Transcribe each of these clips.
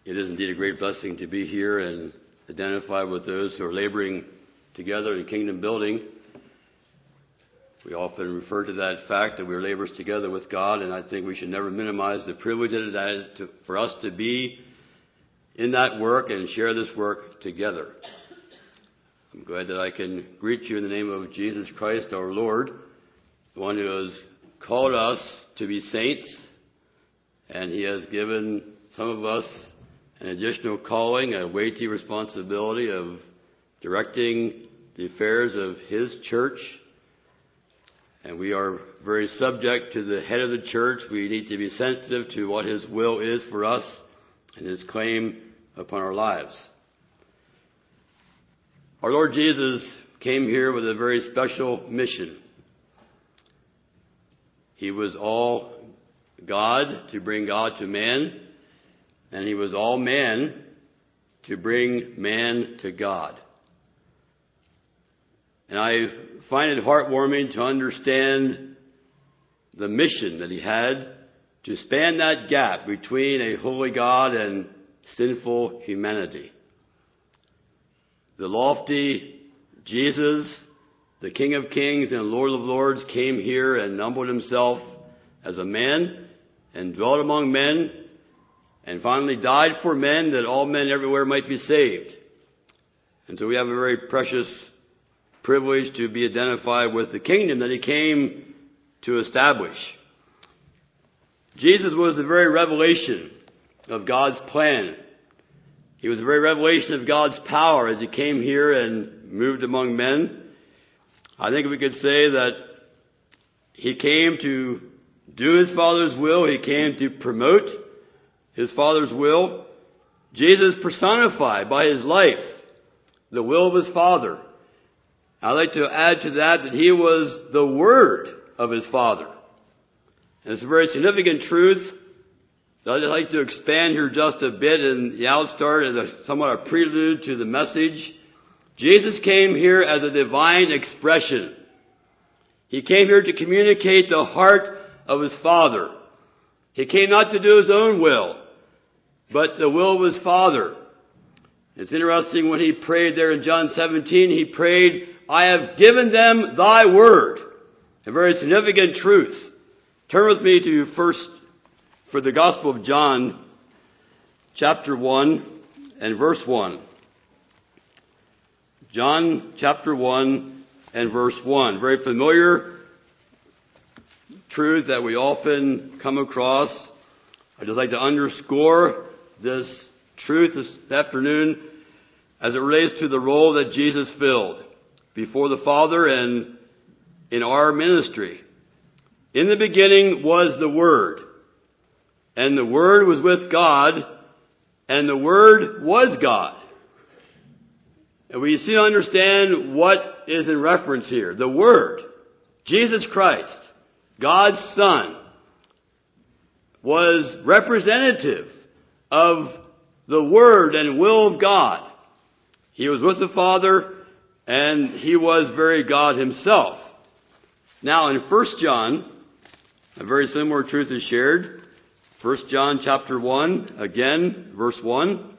It is indeed a great blessing to be here and identify with those who are laboring together in kingdom building. We often refer to that fact that we are laborers together with God, and I think we should never minimize the privilege that it is for us to be in that work and share this work together. I'm glad that I can greet you in the name of Jesus Christ our Lord, the one who has called us to be saints, and He has given some of us an additional calling, a weighty responsibility of directing the affairs of His church. And we are very subject to the head of the church. We need to be sensitive to what His will is for us and His claim upon our lives. Our Lord Jesus came here with a very special mission. He was all God to bring God to man, and He was all man to bring man to God. And I find it heartwarming to understand the mission that He had to span that gap between a holy God and sinful humanity. The lofty Jesus, the King of Kings and Lord of Lords, came here and humbled Himself as a man and dwelt among men and finally died for men that all men everywhere might be saved. And so we have a very precious privilege to be identified with the kingdom that He came to establish. Jesus was the very revelation of God's plan. He was the very revelation of God's power as He came here and moved among men. I think we could say that He came to do His Father's will. He came to promote His Father's will. Jesus personified by His life the will of His Father. I'd like to add to that He was the Word of His Father. And it's a very significant truth. I'd like to expand here just a bit in the outstart as somewhat a prelude to the message. Jesus came here as a divine expression. He came here to communicate the heart of His Father. He came not to do His own will, but the will of His Father. It's interesting when He prayed there in John 17, He prayed, "I have given them Thy word." A very significant truth. Turn with me to for the Gospel of John, chapter 1 and verse 1. John chapter 1 and verse 1. Very familiar truth that we often come across. I'd just like to underscore this truth this afternoon as it relates to the role that Jesus filled before the Father and in our ministry. In the beginning was the Word, and the Word was with God, and the Word was God. And we see to understand what is in reference here. The Word, Jesus Christ, God's Son, was representative of the Word and will of God. He was with the Father, and He was very God Himself. Now in 1 John, a very similar truth is shared. 1 John chapter 1, again, verse 1.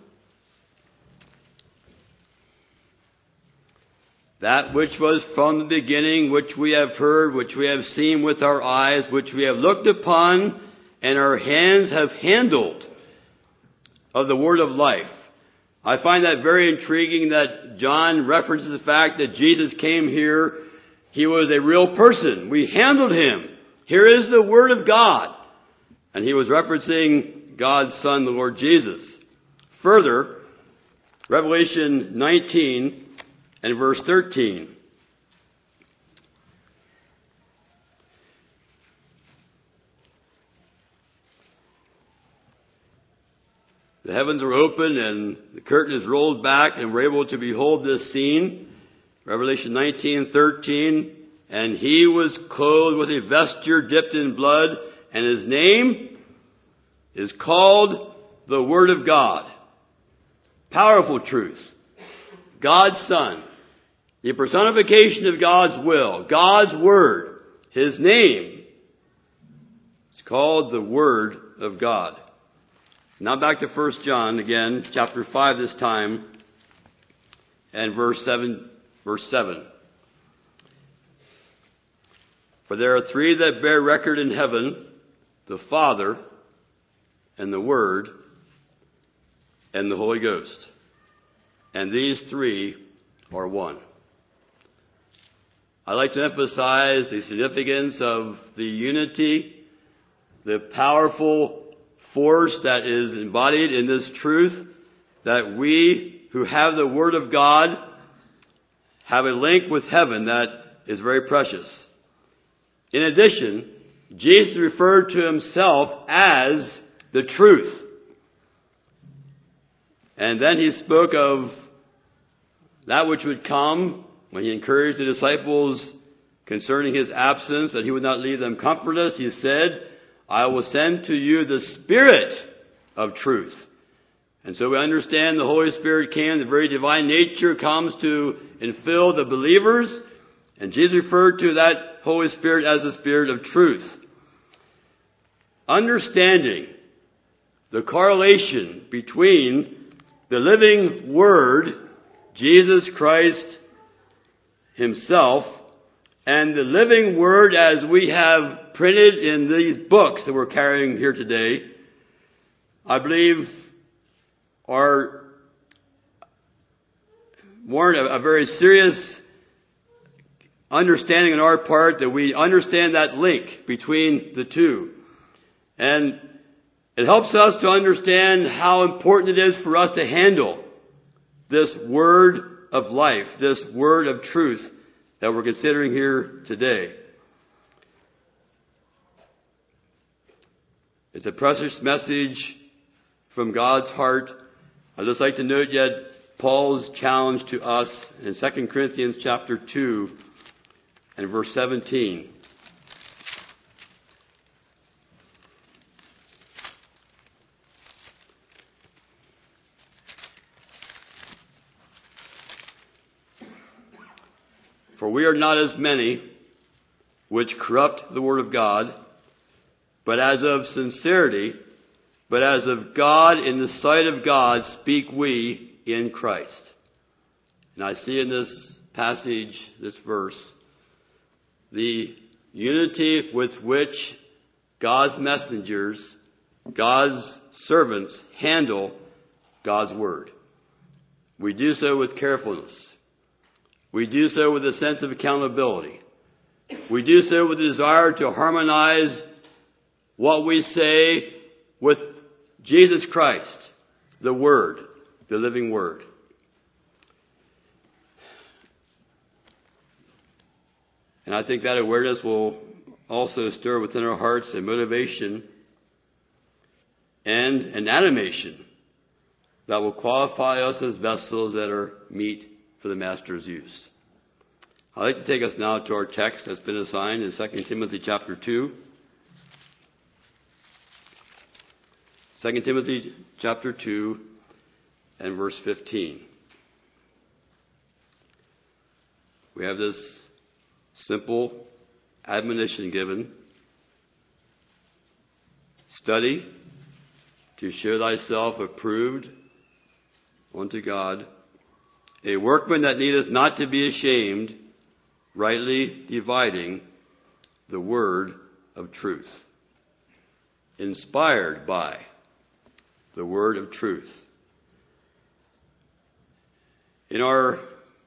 That which was from the beginning, which we have heard, which we have seen with our eyes, which we have looked upon, and our hands have handled of the word of life. I find that very intriguing that John references the fact that Jesus came here. He was a real person. We handled Him. Here is the Word of God. And He was referencing God's Son, the Lord Jesus. Further, Revelation 19 and verse 13. The heavens are open and the curtain is rolled back and we're able to behold this scene. Revelation 19:13. And He was clothed with a vesture dipped in blood, and His name is called the Word of God. Powerful truth. God's Son. The personification of God's will. God's Word. His name is called the Word of God. Now back to 1 John again, chapter 5 this time, and verse 7. For there are three that bear record in heaven, the Father, and the Word, and the Holy Ghost. And these three are one. I like to emphasize the significance of the unity, the powerful force that is embodied in this truth, that we who have the Word of God have a link with heaven that is very precious. In addition, Jesus referred to himself as the truth. And then he spoke of that which would come when he encouraged the disciples concerning his absence, that he would not leave them comfortless. He said, I will send to you the Spirit of truth. And so we understand the Holy Spirit came, the very divine nature comes to infill the believers. And Jesus referred to that Holy Spirit as the Spirit of truth. Understanding the correlation between the living Word, Jesus Christ himself, and the living Word as we have printed in these books that we're carrying here today, I believe are warrant a very serious understanding on our part, that we understand that link between the two. And it helps us to understand how important it is for us to handle this word of life, this word of truth that we're considering here today. It's a precious message from God's heart. I'd just like to note yet Paul's challenge to us in 2 Corinthians chapter 2 and verse 17. For we are not as many which corrupt the word of God, but as of sincerity, but as of God, in the sight of God, speak we in Christ. And I see in this passage, this verse, the unity with which God's messengers, God's servants handle God's word. We do so with carefulness. We do so with a sense of accountability. We do so with a desire to harmonize what we say with Jesus Christ, the Word, the living Word. And I think that awareness will also stir within our hearts a motivation and an animation that will qualify us as vessels that are meet for the Master's use. I'd like to take us now to our text that's been assigned in 2 Timothy chapter 2. 2 Timothy chapter 2 and verse 15. We have this simple admonition given. Study to show thyself approved unto God, a workman that needeth not to be ashamed, rightly dividing the word of truth. Inspired by the word of truth. In our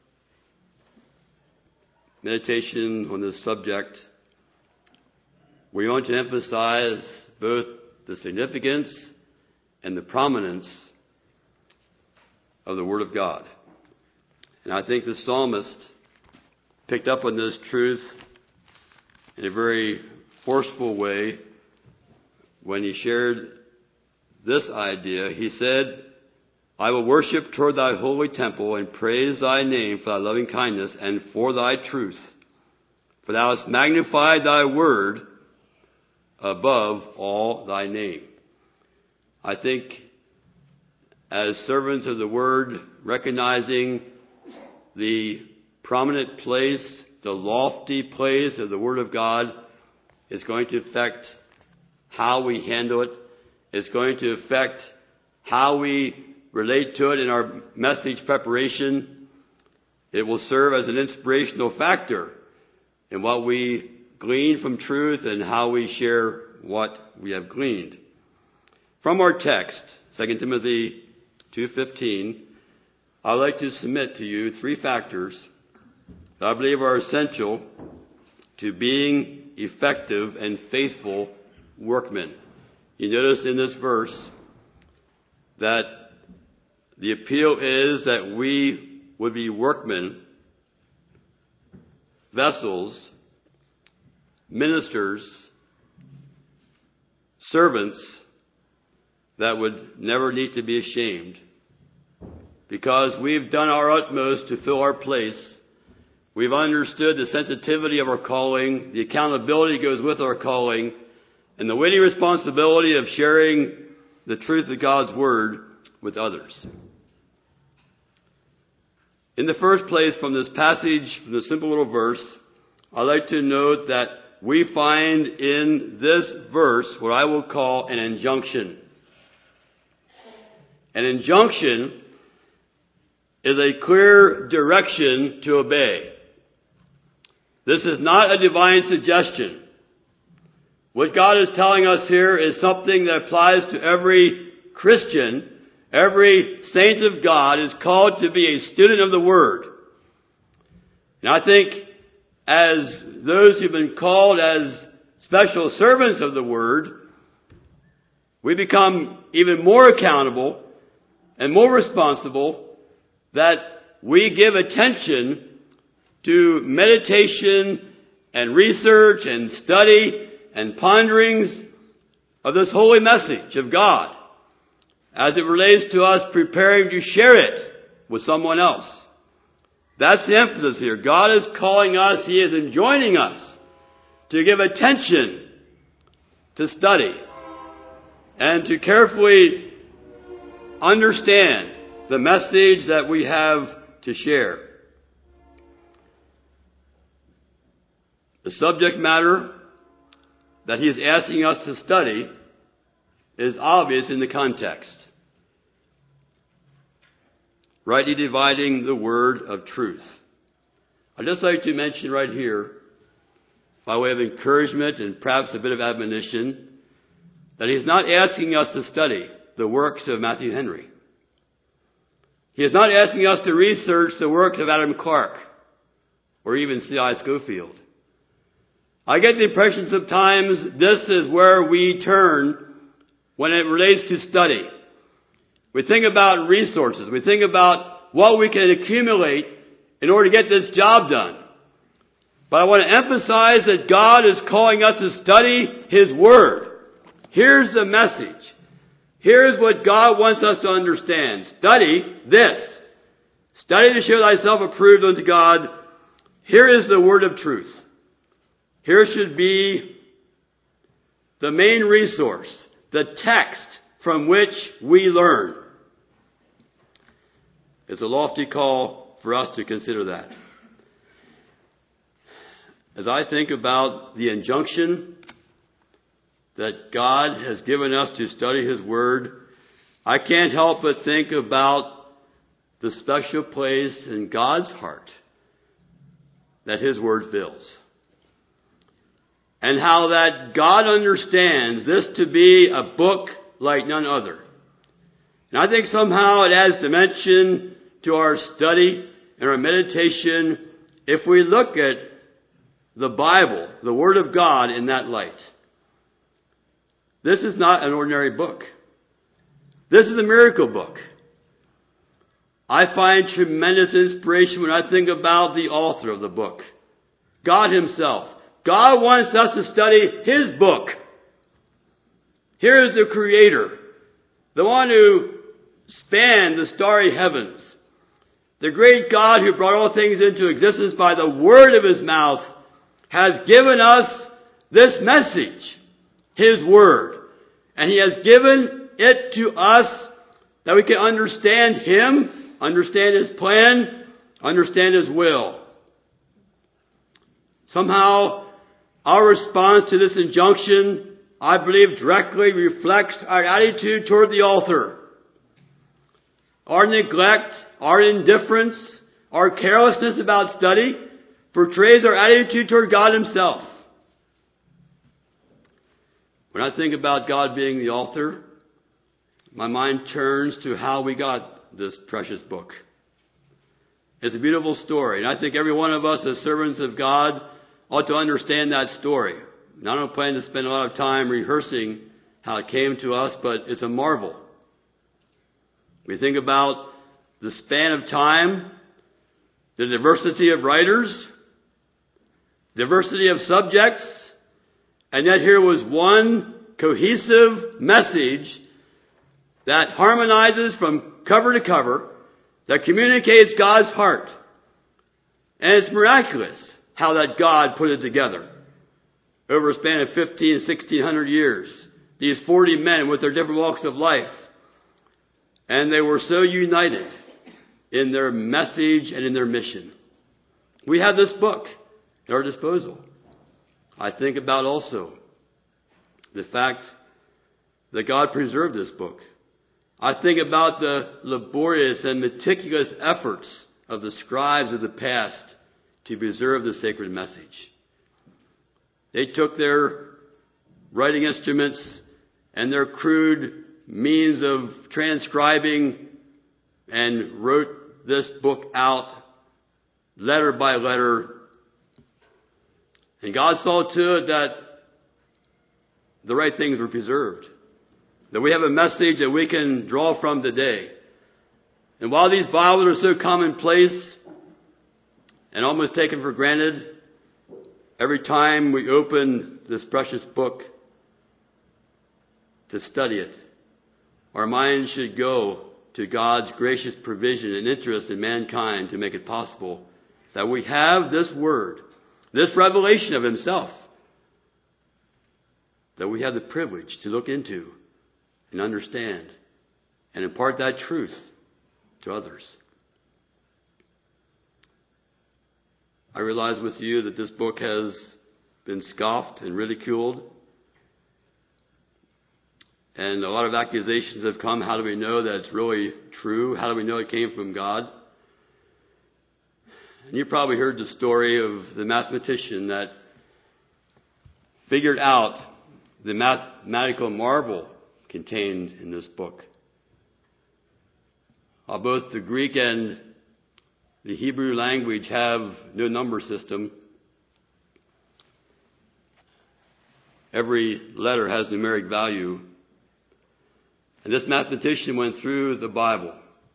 meditation on this subject, we want to emphasize both the significance and the prominence of the Word of God. And I think the psalmist picked up on this truth in a very forceful way when he shared this idea. He said, I will worship toward thy holy temple and praise thy name for thy loving kindness and for thy truth. For thou hast magnified thy word above all thy name. I think as servants of the word, recognizing the prominent place, the lofty place of the word of God is going to affect how we handle it. It's going to affect how we relate to it in our message preparation. It will serve as an inspirational factor in what we glean from truth and how we share what we have gleaned. From our text, 2 Timothy 2:15, I'd like to submit to you 3 factors that I believe are essential to being effective and faithful workmen. You notice in this verse that the appeal is that we would be workmen, vessels, ministers, servants that would never need to be ashamed, because we've done our utmost to fill our place. We've understood the sensitivity of our calling, the accountability goes with our calling, and the weighty responsibility of sharing the truth of God's Word with others. In the first place, from this passage, from the simple little verse, I'd like to note that we find in this verse what I will call an injunction. An injunction is a clear direction to obey. This is not a divine suggestion. What God is telling us here is something that applies to every Christian. Every saint of God is called to be a student of the Word. And I think as those who've been called as special servants of the Word, we become even more accountable and more responsible that we give attention to meditation and research and study and ponderings of this holy message of God as it relates to us preparing to share it with someone else. That's the emphasis here. God is calling us, He is enjoining us to give attention to study and to carefully understand the message that we have to share. The subject matter that He is asking us to study is obvious in the context. Rightly dividing the word of truth. I'd just like to mention right here, by way of encouragement and perhaps a bit of admonition, that He's not asking us to study the works of Matthew Henry. He is not asking us to research the works of Adam Clarke or even C.I. Scofield. I get the impression sometimes this is where we turn when it relates to study. We think about resources. We think about what we can accumulate in order to get this job done. But I want to emphasize that God is calling us to study His Word. Here's the message. Here's what God wants us to understand. Study this. Study to show thyself approved unto God. Here is the word of truth. Here should be the main resource, the text from which we learn. It's a lofty call for us to consider that. As I think about the injunction that God has given us to study His Word, I can't help but think about the special place in God's heart that His Word fills. And how that God understands this to be a book like none other. And I think somehow it adds dimension to our study and our meditation if we look at the Bible, the Word of God, in that light. This is not an ordinary book. This is a miracle book. I find tremendous inspiration when I think about the author of the book, God Himself. God wants us to study His book. Here is the Creator, the one who spanned the starry heavens, the great God who brought all things into existence by the word of His mouth, has given us this message, His Word. And He has given it to us that we can understand Him, understand His plan, understand His will. Somehow, our response to this injunction, I believe, directly reflects our attitude toward the author. our neglect, our indifference, our carelessness about study portrays our attitude toward God Himself. When I think about God being the author, my mind turns to how we got this precious book. It's a beautiful story, and I think every one of us as servants of God ought to understand that story. And I don't plan to spend a lot of time rehearsing how it came to us, but it's a marvel. We think about the span of time, the diversity of writers, diversity of subjects, and yet here was one cohesive message that harmonizes from cover to cover, that communicates God's heart. And it's miraculous how that God put it together. Over a span of 1600 years, these 40 men with their different walks of life. And they were so united in their message and in their mission. We have this book at our disposal. I think about also the fact that God preserved this book. I think about the laborious and meticulous efforts of the scribes of the past to preserve the sacred message. They took their writing instruments and their crude means of transcribing and wrote this book out letter by letter. And God saw to it that the right things were preserved. That we have a message that we can draw from today. And while these Bibles are so commonplace and almost taken for granted, every time we open this precious book to study it, our minds should go to God's gracious provision and interest in mankind to make it possible that we have this Word, this revelation of Himself, that we have the privilege to look into and understand and impart that truth to others. I realize with you that this book has been scoffed and ridiculed. And a lot of accusations have come. How do we know that it's really true? How do we know it came from God? And you probably heard the story of the mathematician that figured out the mathematical marvel contained in this book. Both the Greek and the Hebrew language have no number system. Every letter has numeric value. And this mathematician went through the Bible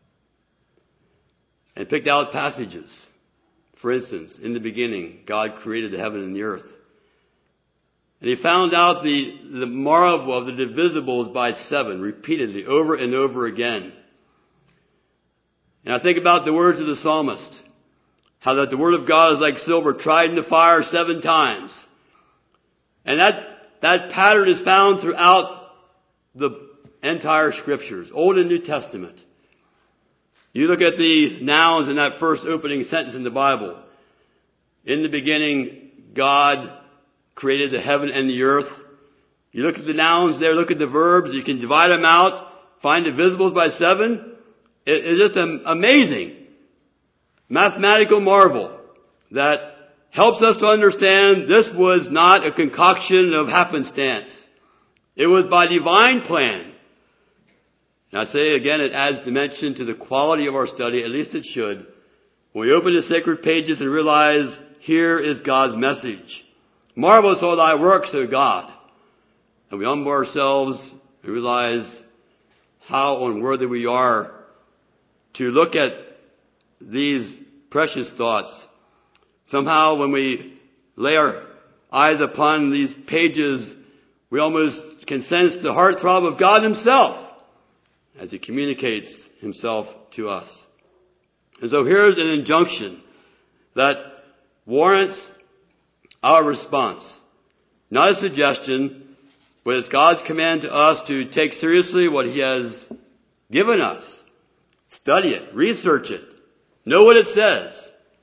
and picked out passages. For instance, in the beginning, God created the heaven and the earth. And he found out the marvel of the divisibles by 7 repeatedly over and over again. And I think about the words of the psalmist, how that the word of God is like silver tried in the fire 7 times. And that pattern is found throughout the entire scriptures, Old and New Testament. You look at the nouns in that first opening sentence in the Bible. In the beginning, God created the heaven and the earth. You look at the nouns there, look at the verbs, you can divide them out, find divisibles by 7. It's just amazing mathematical marvel that helps us to understand this was not a concoction of happenstance. It was by divine plan. And I say again, it adds dimension to the quality of our study, at least it should. When we open the sacred pages and realize here is God's message. Marvelous are thy works, O God. And we humble ourselves and realize how unworthy we are to look at these precious thoughts. Somehow when we lay our eyes upon these pages, we almost can sense the heartthrob of God Himself as He communicates Himself to us. And so here's an injunction that warrants our response. Not a suggestion, but it's God's command to us to take seriously what He has given us. Study it, research it, know what it says.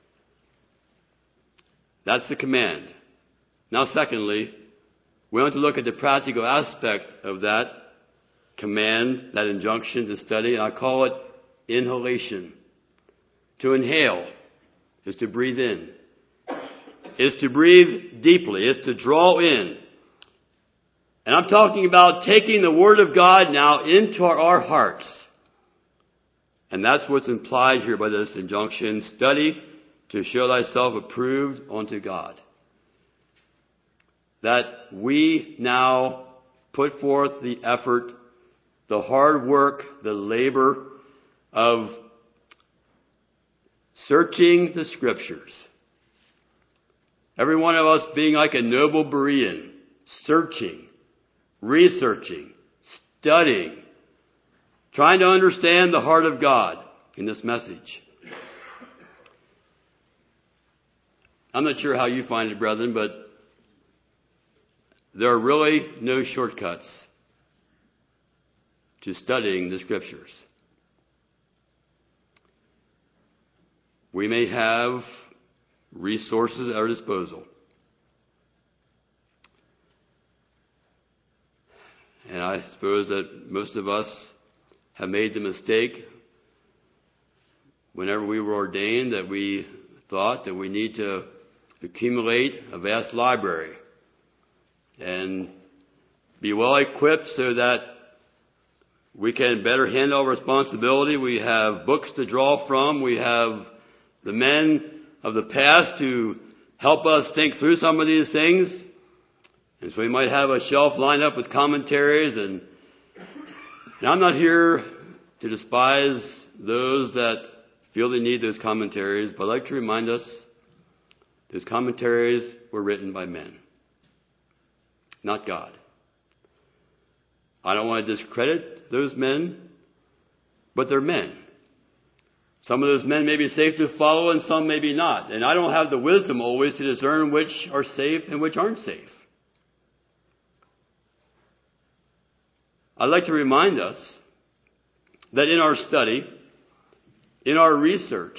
That's the command. Now secondly, we want to look at the practical aspect of that command, that injunction to study, and I call it inhalation. To inhale is to breathe in, is to breathe deeply, is to draw in. And I'm talking about taking the Word of God now into our hearts. And that's what's implied here by this injunction. Study to show thyself approved unto God. That we now put forth the effort, the hard work, the labor of searching the Scriptures. Every one of us being like a noble Berean, searching, researching, studying, trying to understand the heart of God in this message. I'm not sure how you find it, brethren, but there are really no shortcuts to studying the Scriptures. We may have resources at our disposal. And I suppose that most of us have made the mistake whenever we were ordained that we thought that we need to accumulate a vast library and be well equipped so that we can better handle our responsibility. We have books to draw from. We have the men of the past to help us think through some of these things. And so we might have a shelf lined up with commentaries. And I'm not here to despise those that feel they need those commentaries, but I'd like to remind us those commentaries were written by men, not God. I don't want to discredit those men, but they're men. Some of those men may be safe to follow and some maybe not. And I don't have the wisdom always to discern which are safe and which aren't safe. I'd like to remind us that in our study, in our research,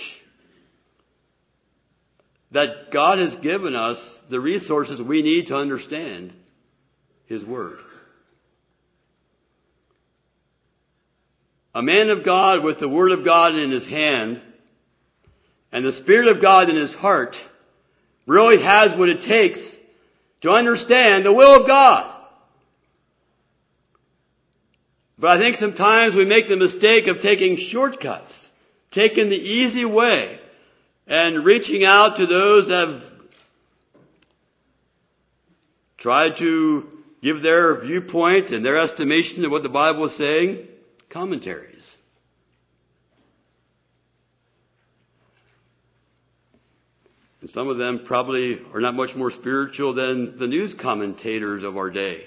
that God has given us the resources we need to understand His Word. A man of God with the Word of God in his hand and the Spirit of God in his heart really has what it takes to understand the will of God. But I think sometimes we make the mistake of taking shortcuts, taking the easy way, and reaching out to those that have tried to give their viewpoint and their estimation of what the Bible is saying. Commentaries. And some of them probably are not much more spiritual than the news commentators of our day.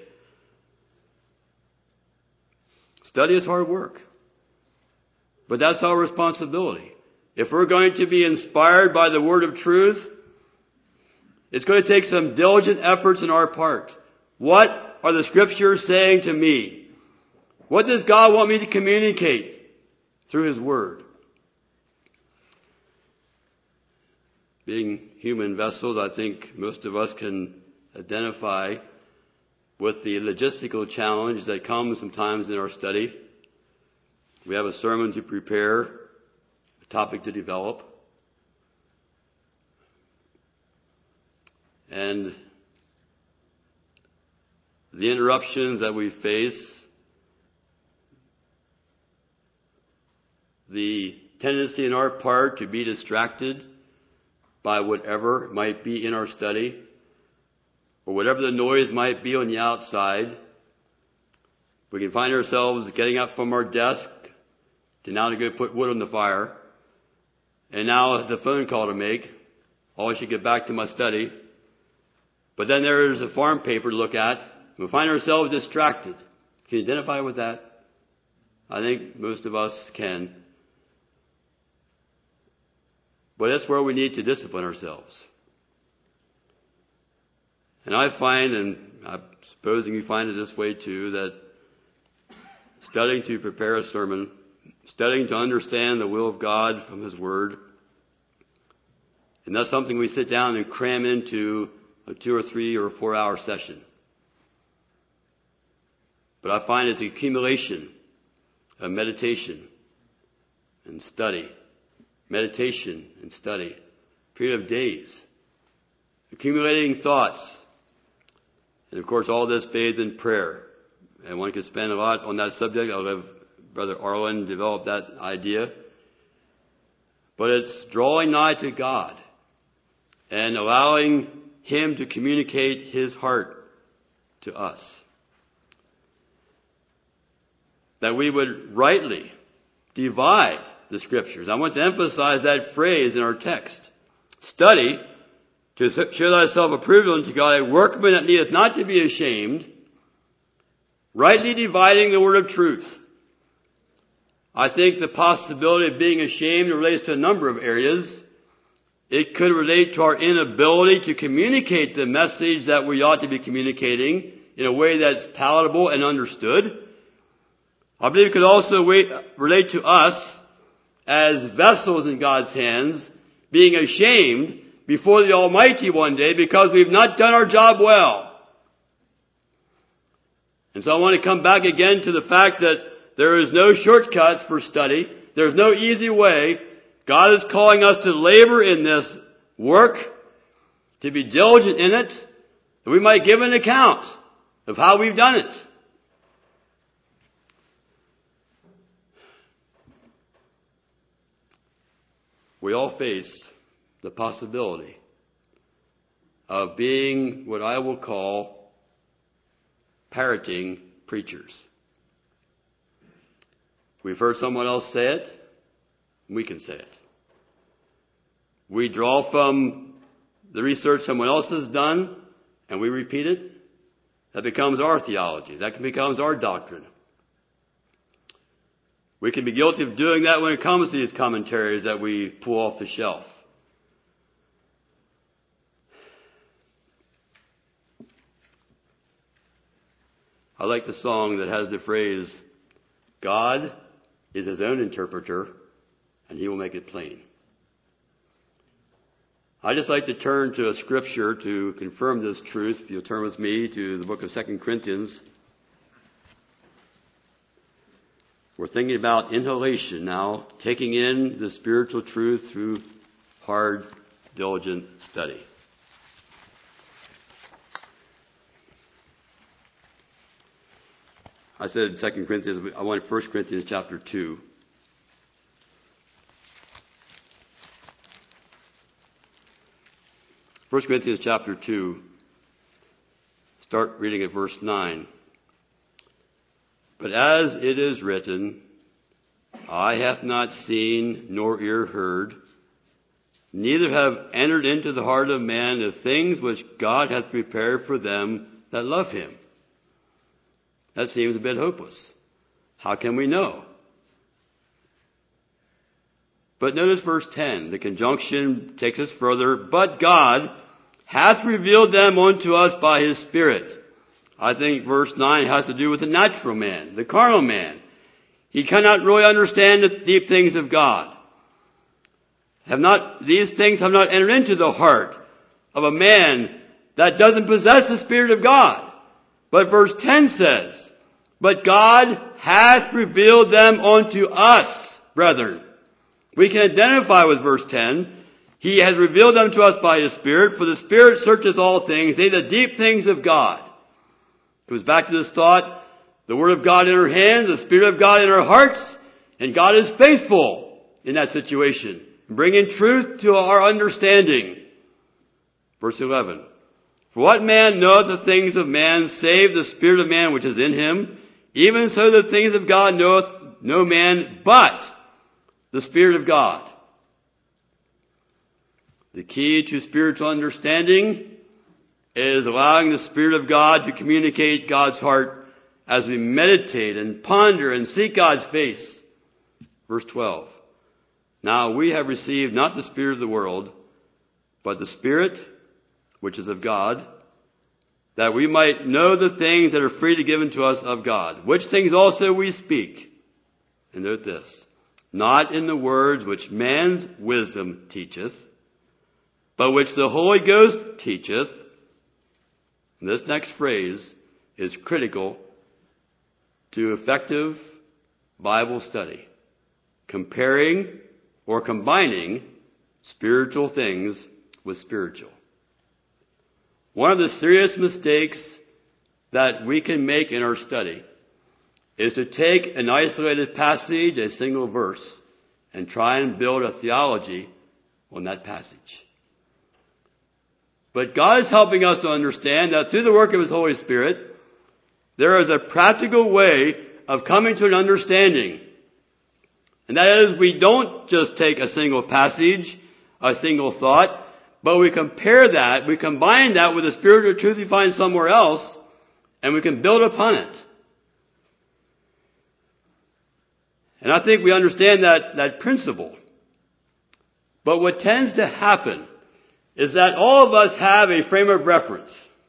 Study is hard work. But that's our responsibility. If we're going to be inspired by the word of truth, it's going to take some diligent efforts on our part. What are the Scriptures saying to me? What does God want me to communicate through His Word? Being human vessels, I think most of us can identify with the logistical challenge that comes sometimes in our study. We have a sermon to prepare, a topic to develop. And the interruptions that we face, the tendency in our part to be distracted by whatever might be in our study, or whatever the noise might be on the outside. We can find ourselves getting up from our desk to now to go put wood on the fire, and now it's a phone call to make. Oh, I should get back to my study. But then there's a farm paper to look at. We find ourselves distracted. Can you identify with that? I think most of us can. But that's where we need to discipline ourselves. And I find, and I'm supposing you find it this way too, that studying to prepare a sermon, studying to understand the will of God from His Word, and that's something we sit down and cram into a 2 or 3 or 4 hour session. But I find it's an accumulation of meditation, and study. Meditation and study. Period of days. Accumulating thoughts. And of course all this bathed in prayer. And one could spend a lot on that subject. I'll let Brother Arlen develop that idea. But it's drawing nigh to God and allowing Him to communicate His heart to us. That we would rightly divide the Scriptures. I want to emphasize that phrase in our text. Study to show thyself approved unto God, a workman that needeth not to be ashamed, rightly dividing the word of truth. I think the possibility of being ashamed relates to a number of areas. It could relate to our inability to communicate the message that we ought to be communicating in a way that's palatable and understood. I believe it could also relate to us as vessels in God's hands, being ashamed before the Almighty one day because we've not done our job well. And so I want to come back again to the fact that there is no shortcuts for study. There's no easy way. God is calling us to labor in this work, to be diligent in it, that we might give an account of how we've done it. We all face the possibility of being what I will call parroting preachers. We've heard someone else say it, we can say it. We draw from the research someone else has done, and we repeat it. That becomes our theology. That becomes our doctrine. We can be guilty of doing that when it comes to these commentaries that we pull off the shelf. I like the song that has the phrase, God is His own interpreter, and He will make it plain. I'd just like to turn to a scripture to confirm this truth. If you'll turn with me to the book of 2 Corinthians. We're thinking about inhalation now, taking in the spiritual truth through hard, diligent study. I said 2 Corinthians, I want 1 Corinthians chapter 2. First Corinthians chapter 2, start reading at verse 9. But as it is written, eye hath not seen, nor ear heard, neither have entered into the heart of man the things which God hath prepared for them that love Him. That seems a bit hopeless. How can we know? But notice verse 10. The conjunction takes us further. But God hath revealed them unto us by His Spirit. I think verse 9 has to do with the natural man, the carnal man. He cannot really understand the deep things of God. These things have not entered into the heart of a man that doesn't possess the Spirit of God. But verse 10 says, but God hath revealed them unto us, brethren. We can identify with verse 10. He has revealed them to us by His Spirit, for the Spirit searcheth all things, the deep things of God. It goes back to this thought, the Word of God in our hands, the Spirit of God in our hearts, and God is faithful in that situation, bringing truth to our understanding. Verse 11. For what man knoweth the things of man, save the spirit of man which is in him? Even so the things of God knoweth no man but the Spirit of God. The key to spiritual understanding is allowing the Spirit of God to communicate God's heart as we meditate and ponder and seek God's face. Verse 12. Now we have received not the spirit of the world, but the Spirit which is of God, that we might know the things that are freely given to us of God, which things also we speak. And note this, not in the words which man's wisdom teacheth, but which the Holy Ghost teacheth. And this next phrase is critical to effective Bible study. comparing or combining spiritual things with spiritual. One of the serious mistakes that we can make in our study is to take an isolated passage, a single verse, and try and build a theology on that passage. But God is helping us to understand that through the work of His Holy Spirit, there is a practical way of coming to an understanding. And that is, we don't just take a single passage, a single thought, but we compare that, we combine that with the spiritual truth we find somewhere else, and we can build upon it. And I think we understand that principle. But what tends to happen is that all of us have a frame of reference.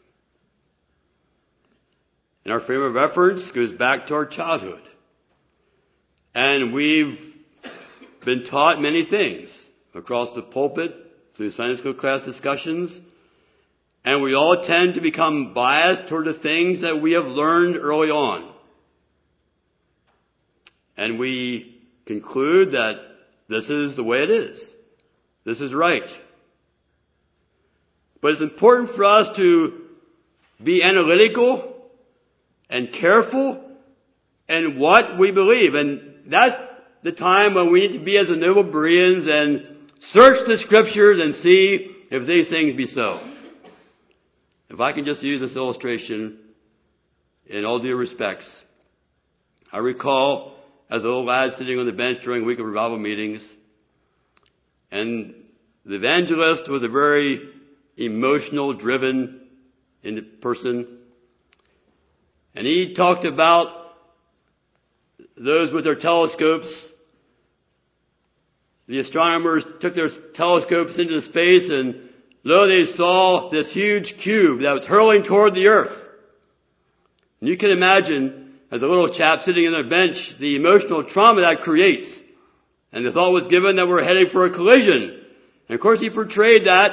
And our frame of reference goes back to our childhood. And we've been taught many things across the pulpit, through Sunday school class discussions. And we all tend to become biased toward the things that we have learned early on. And we conclude that this is the way it is. This is right. But it's important for us to be analytical and careful in what we believe. And that's the time when we need to be as the noble Bereans and search the Scriptures and see if these things be so. If I can just use this illustration in all due respects, I recall as a little lad sitting on the bench during week of revival meetings, and the evangelist was a very emotional, driven person, and he talked about those with their telescopes. The astronomers took their telescopes into space, and lo, they saw this huge cube that was hurling toward the earth. And you can imagine, as a little chap sitting on a bench, the emotional trauma that creates. And the thought was given that we're heading for a collision. And of course he portrayed that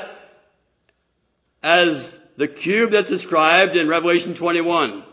as the cube that's described in Revelation 21.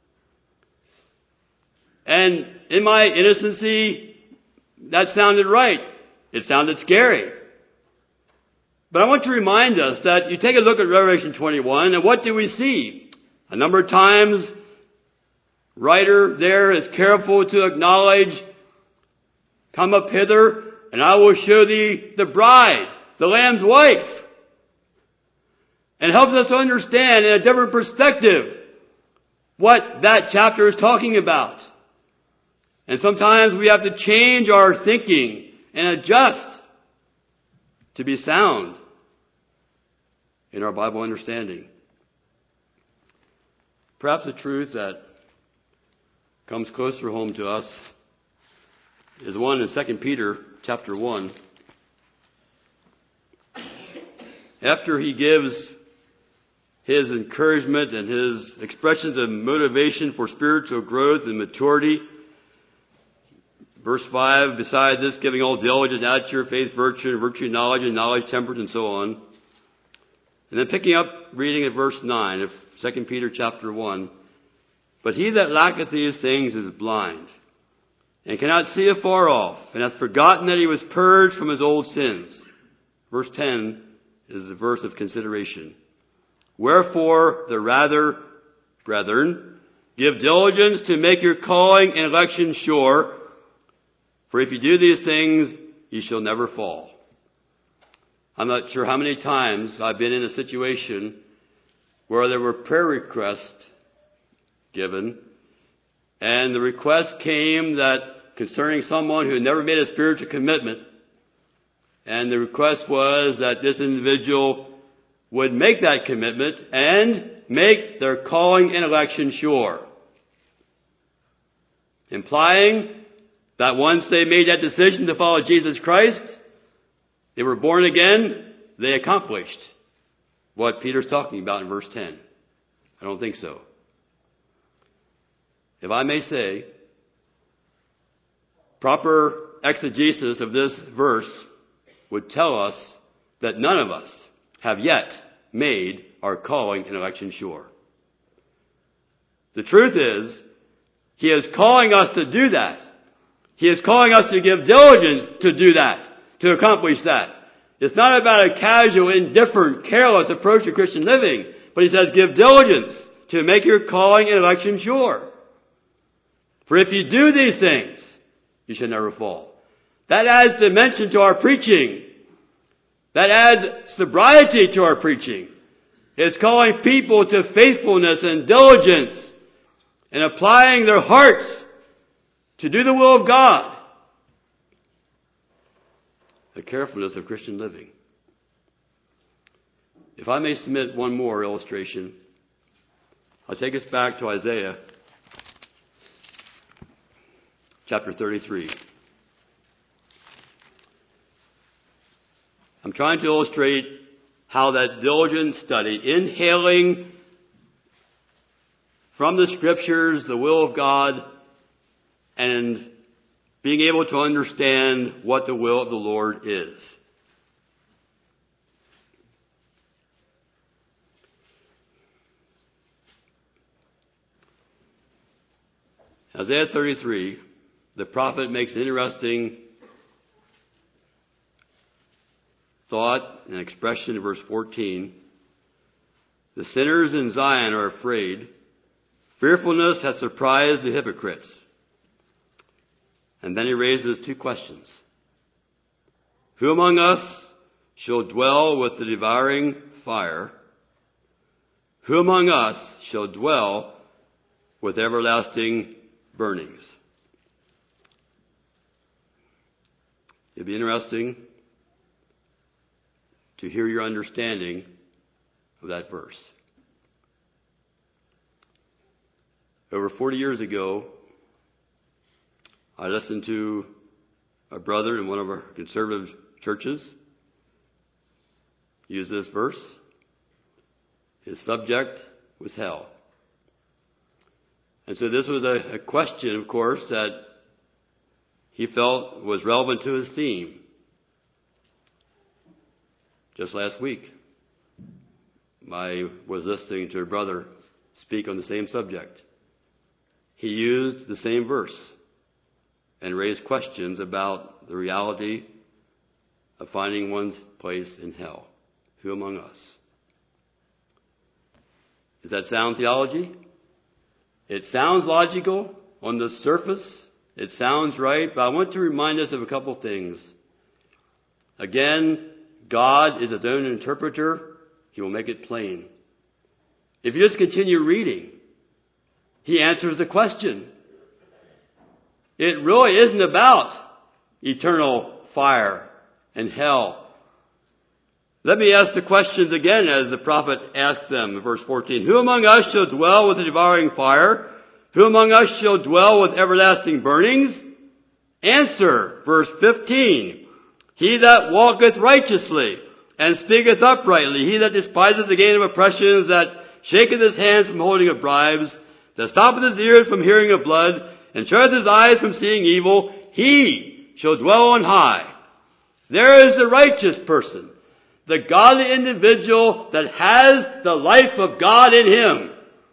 And in my innocency, that sounded right. It sounded scary. But I want to remind us that you take a look at Revelation 21, and what do we see? A number of times, writer there is careful to acknowledge, come up hither, and I will show thee the bride, the Lamb's wife. And it helps us to understand in a different perspective what that chapter is talking about. And sometimes we have to change our thinking and adjust to be sound in our Bible understanding. Perhaps the truth that comes closer home to us is one in 2 Peter chapter 1. After he gives his encouragement and his expressions of motivation for spiritual growth and maturity, verse 5, beside this, giving all diligence, add to your faith virtue, and virtue knowledge, and knowledge temperance, and so on. And then picking up, reading at verse 9 of 2 Peter chapter 1. But he that lacketh these things is blind, and cannot see afar off, and hath forgotten that he was purged from his old sins. Verse 10 is the verse of consideration. Wherefore, the rather, brethren, give diligence to make your calling and election sure. For if you do these things, you shall never fall. I'm not sure how many times I've been in a situation where there were prayer requests given, and the request came that concerning someone who had never made a spiritual commitment, and the request was that this individual would make that commitment and make their calling and election sure. Implying that once they made that decision to follow Jesus Christ, they were born again, they accomplished what Peter's talking about in verse 10. I don't think so. If I may say, proper exegesis of this verse would tell us that none of us have yet made our calling and election sure. The truth is, He is calling us to do that. He is calling us to give diligence to do that, to accomplish that. It's not about a casual, indifferent, careless approach to Christian living, but he says give diligence to make your calling and election sure. For if you do these things, you shall never fall. That adds dimension to our preaching. That adds sobriety to our preaching. It's calling people to faithfulness and diligence and applying their hearts to do the will of God. The carefulness of Christian living. If I may submit one more illustration, I'll take us back to Isaiah chapter 33. I'm trying to illustrate how that diligent study, inhaling from the Scriptures the will of God, and being able to understand what the will of the Lord is. Isaiah 33, the prophet makes an interesting thought and expression in verse 14. The sinners in Zion are afraid. Fearfulness has surprised the hypocrites. And then he raises two questions. Who among us shall dwell with the devouring fire? Who among us shall dwell with everlasting burnings? It'd be interesting to hear your understanding of that verse. Over 40 years ago, I listened to a brother in one of our conservative churches use this verse. His subject was hell. And so this was a question, of course, that he felt was relevant to his theme. Just last week, I was listening to a brother speak on the same subject. He used the same verse and raised questions about the reality of finding one's place in hell. Who among us? Does that sound theology? It sounds logical on the surface. It sounds right, but I want to remind us of a couple things. Again, God is his own interpreter. He will make it plain. If you just continue reading, he answers the question. It really isn't about eternal fire and hell. Let me ask the questions again as the prophet asks them in verse 14. Who among us shall dwell with the devouring fire? Who among us shall dwell with everlasting burnings? Answer, verse 15. He that walketh righteously and speaketh uprightly, he that despiseth the gain of oppressions, that shaketh his hands from holding of bribes, that stoppeth his ears from hearing of blood, and shuteth his eyes from seeing evil, he shall dwell on high. There is the righteous person, the godly individual that has the life of God in him.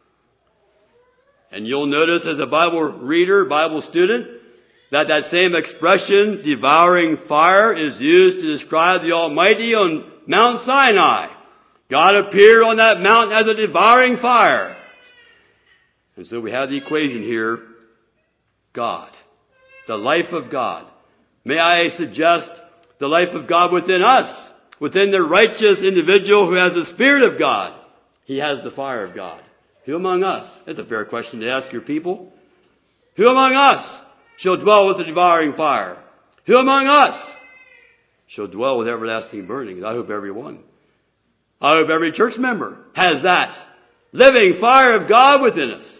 And you'll notice as a Bible reader, Bible student, that same expression, devouring fire, is used to describe the Almighty on Mount Sinai. God appeared on that mountain as a devouring fire. And so we have the equation here, God, the life of God. May I suggest the life of God within us, within the righteous individual who has the Spirit of God. He has the fire of God. Who among us? That's a fair question to ask your people. Who among us shall dwell with the devouring fire? Who among us shall dwell with everlasting burnings? I hope everyone. I hope every church member has that living fire of God within us.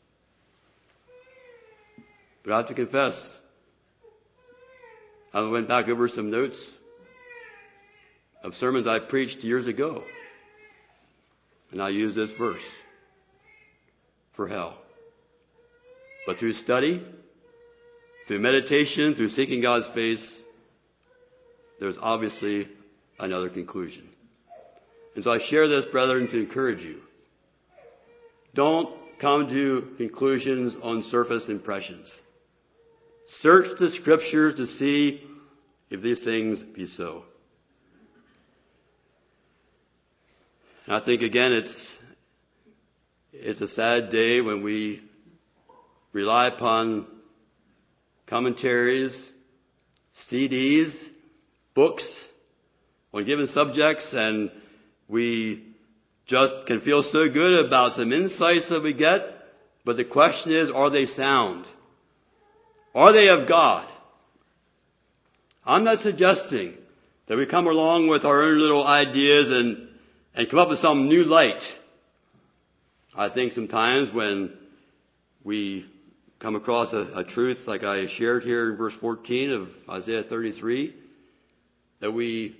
But I have to confess, I went back over some notes of sermons I preached years ago. And I used this verse for hell. But through study, through meditation, through seeking God's face, there's obviously another conclusion. And so I share this, brethren, to encourage you. Don't come to conclusions on surface impressions. Search the Scriptures to see if these things be so. And I think again it's a sad day when we rely upon commentaries, CDs, books on given subjects, and we just can feel so good about some insights that we get, but the question is, are they sound? Are they of God? I'm not suggesting that we come along with our own little ideas and come up with some new light. I think sometimes when we come across a truth like I shared here in verse 14 of Isaiah 33, that we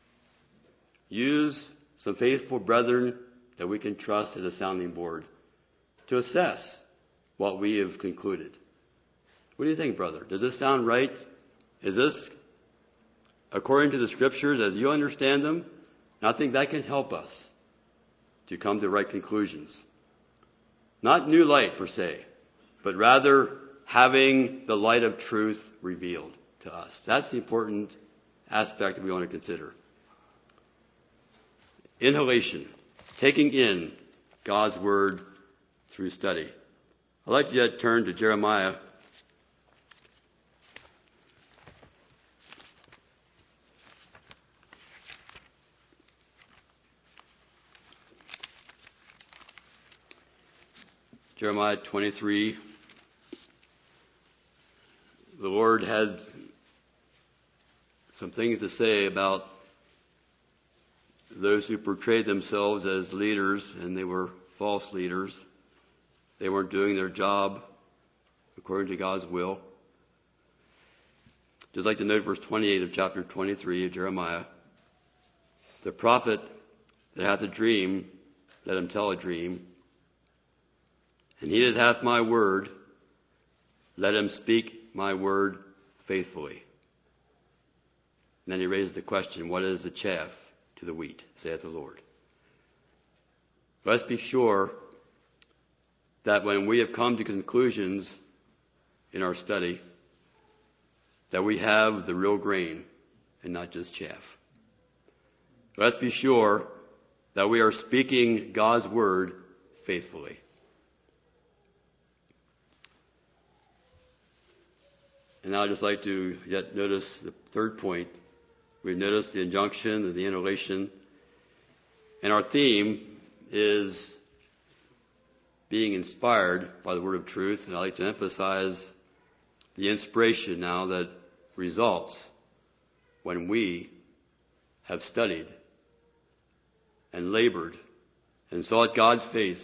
use some faithful brethren that we can trust as a sounding board to assess what we have concluded. What do you think, brother? Does this sound right? Is this according to the Scriptures as you understand them? And I think that can help us to come to right conclusions. Not new light per se, but rather having the light of truth revealed to us. That's the important aspect that we want to consider. Inhalation, taking in God's Word through study. I'd like to turn to Jeremiah. Jeremiah 23. The Lord had some things to say about those who portrayed themselves as leaders, and they were false leaders. They weren't doing their job according to God's will. Just like to note verse 28 of chapter 23 of Jeremiah. The prophet that hath a dream, let him tell a dream. And he that hath my word, let him speak my word faithfully. And then he raises the question, what is the chaff to the wheat, saith the Lord? Let's be sure that when we have come to conclusions in our study, that we have the real grain and not just chaff. Let's be sure that we are speaking God's word faithfully. And now I'd just like to yet notice the third point. We've noticed the injunction and the inhalation. And our theme is being inspired by the word of truth. And I'd like to emphasize the inspiration now that results when we have studied and labored and sought God's face.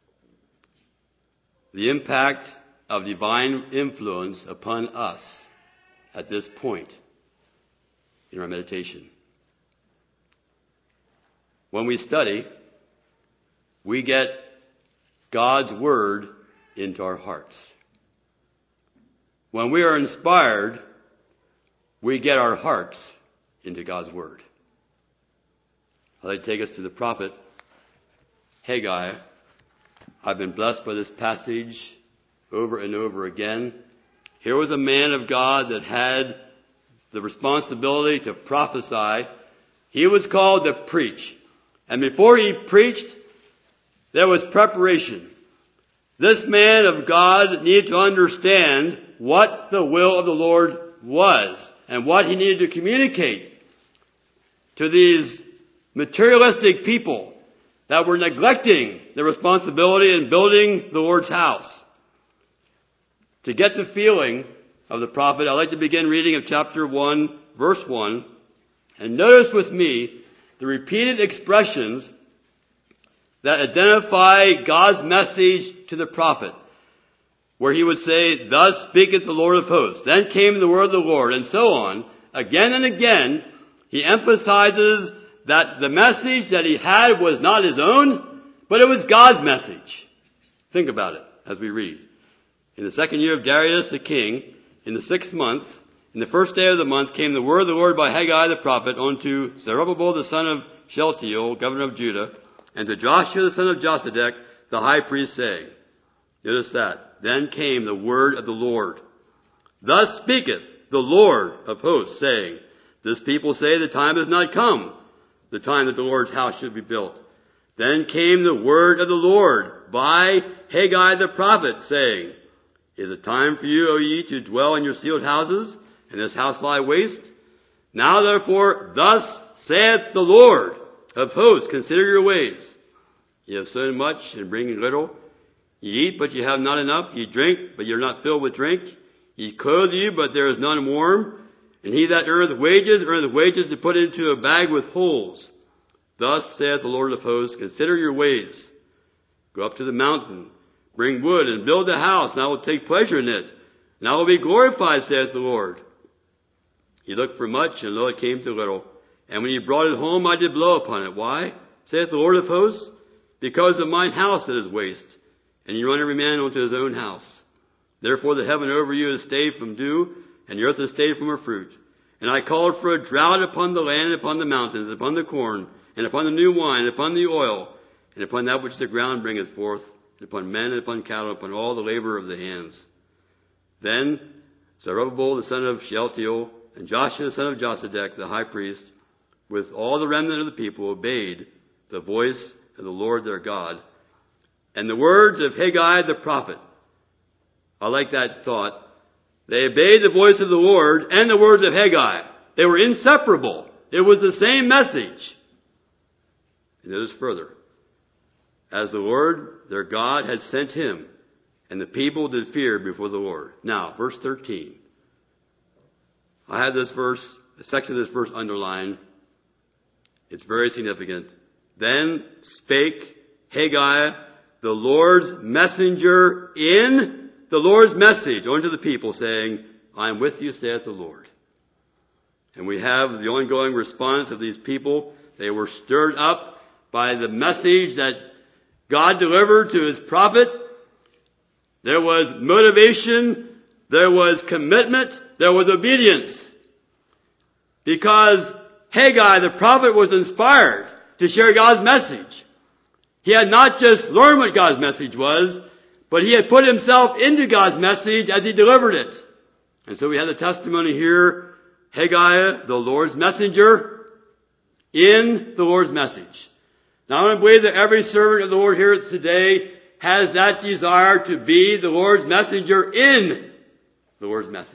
The impact of divine influence upon us at this point in our meditation. When we study, we get God's word into our hearts. When we are inspired, we get our hearts into God's word. I'd like to take us to the prophet Haggai. I've been blessed by this passage over and over again. Here was a man of God that had the responsibility to prophesy. He was called to preach. And before he preached, there was preparation. This man of God needed to understand what the will of the Lord was and what he needed to communicate to these materialistic people that were neglecting their responsibility in building the Lord's house. To get the feeling of the prophet, I'd like to begin reading of chapter 1, verse 1. And notice with me the repeated expressions that identify God's message to the prophet. Where he would say, thus speaketh the Lord of hosts. Then came the word of the Lord, and so on. Again and again, he emphasizes that the message that he had was not his own, but it was God's message. Think about it as we read. In the second year of Darius the king, in the 6th month, in the first day of the month, came the word of the Lord by Haggai the prophet unto Zerubbabel the son of Shealtiel, governor of Judah, and to Joshua the son of Josedech, the high priest, saying, notice that, then came the word of the Lord. Thus speaketh the Lord of hosts, saying, This people say the time has not come, the time that the Lord's house should be built. Then came the word of the Lord by Haggai the prophet, saying, Is it time for you, O ye, to dwell in your sealed houses, and this house lie waste? Now therefore, thus saith the Lord of hosts, consider your ways. Ye have sown much and bring little. Ye eat, but ye have not enough. Ye drink, but ye are not filled with drink. Ye clothe you, but there is none warm. And he that earneth wages to put into a bag with holes. Thus saith the Lord of hosts, consider your ways. Go up to the mountain, bring wood, and build a house, and I will take pleasure in it. And I will be glorified, saith the Lord. Ye looked for much, and lo, it came to little. And when ye brought it home, I did blow upon it. Why? Saith the Lord of hosts, because of mine house that is waste, and ye run every man unto his own house. Therefore the heaven over you is stayed from dew, and the earth is stayed from her fruit. And I called for a drought upon the land, and upon the mountains, and upon the corn, and upon the new wine, and upon the oil, and upon that which the ground bringeth forth, and upon men, and upon cattle, and upon all the labor of the hands. Then Zerubbabel the son of Shealtiel, and Joshua the son of Josedech, the high priest, with all the remnant of the people, obeyed the voice of the Lord their God, and the words of Haggai the prophet. I like that thought. They obeyed the voice of the Lord and the words of Haggai. They were inseparable. It was the same message. And it is further. As the Lord their God had sent him, and the people did fear before the Lord. Now, verse 13. I have this verse, a section of this verse underlined. It's very significant. Then spake Haggai, the Lord's messenger, in the Lord's message unto the people, saying, I am with you, saith the Lord. And we have the ongoing response of these people. They were stirred up by the message that God delivered to his prophet. There was motivation, there was commitment, there was obedience. Because Haggai, the prophet, was inspired to share God's message. He had not just learned what God's message was, but he had put himself into God's message as he delivered it. And so we have the testimony here, Haggai, the Lord's messenger, in the Lord's message. Now I believe that every servant of the Lord here today has that desire to be the Lord's messenger in the Lord's message.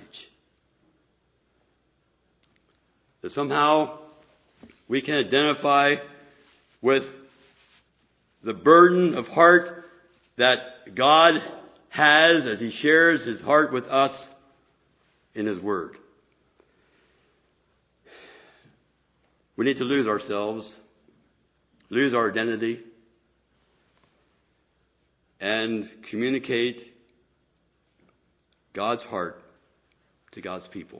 That somehow we can identify with the burden of heart that God has as he shares his heart with us in his word. We need to lose ourselves, lose our identity, and communicate God's heart to God's people.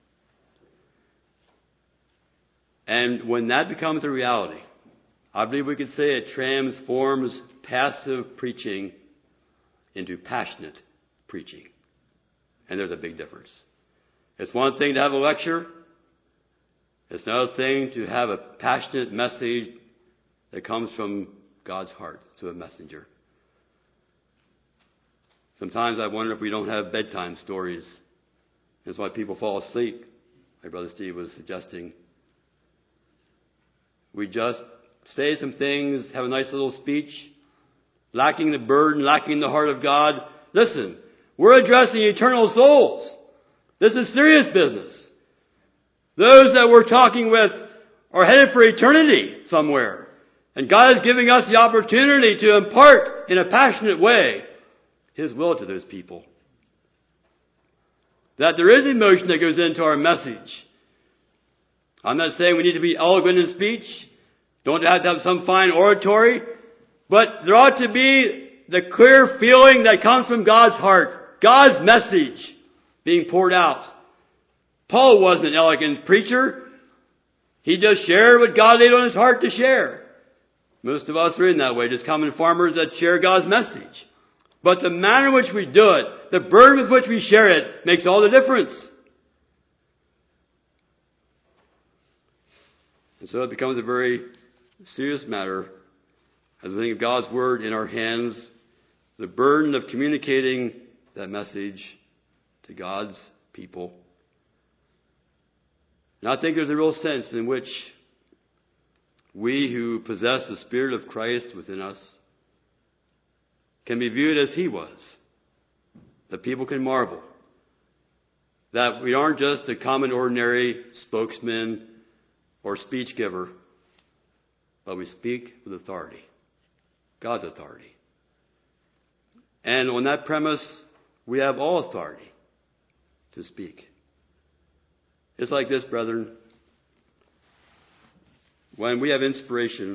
And when that becomes a reality, I believe we could say it transforms passive preaching into passionate preaching. And there's a big difference. It's one thing to have a lecture. It's another thing to have a passionate message that comes from God's heart to a messenger. Sometimes I wonder if we don't have bedtime stories. That's why people fall asleep, like Brother Steve was suggesting. We just say some things, have a nice little speech, lacking the burden, lacking the heart of God. Listen, we're addressing eternal souls. This is serious business. Those that we're talking with are headed for eternity somewhere. And God is giving us the opportunity to impart in a passionate way his will to those people. That there is emotion that goes into our message. I'm not saying we need to be eloquent in speech. Don't have to have some fine oratory. But there ought to be the clear feeling that comes from God's heart. God's message being poured out. Paul wasn't an elegant preacher. He just shared what God laid on his heart to share. Most of us are in that way, just common farmers that share God's message. But the manner in which we do it, the burden with which we share it, makes all the difference. And so it becomes a very serious matter as we think of God's Word in our hands, the burden of communicating that message to God's people. And I think there's a real sense in which we who possess the Spirit of Christ within us can be viewed as He was. That people can marvel. That we aren't just a common ordinary spokesman or speech giver, but we speak with authority. God's authority. And on that premise, we have all authority to speak. It's like this, brethren. When we have inspiration,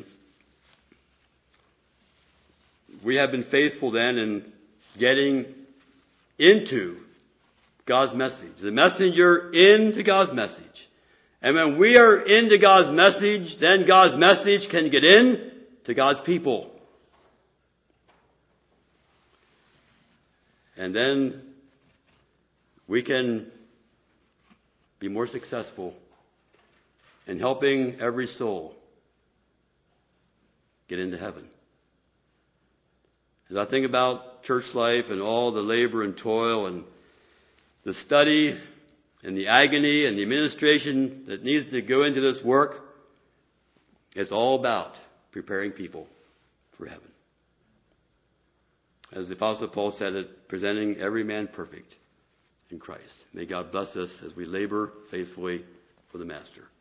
we have been faithful then in getting into God's message. The messenger into God's message. And when we are into God's message, then God's message can get in to God's people. And then we can be more successful in helping every soul get into heaven. As I think about church life and all the labor and toil and the study and the agony and the administration that needs to go into this work, it's all about preparing people for heaven. As the Apostle Paul said it, presenting every man perfect in Christ. May God bless us as we labor faithfully for the Master.